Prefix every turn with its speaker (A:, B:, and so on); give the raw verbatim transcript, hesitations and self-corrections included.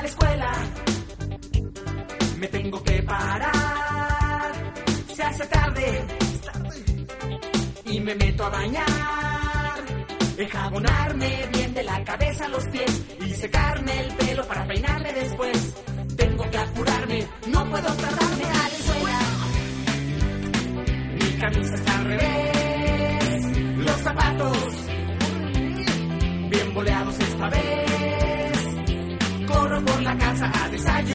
A: la escuela. Me tengo que parar. Se hace tarde y me meto a bañar. Enjabonarme bien de la cabeza a los pies y secarme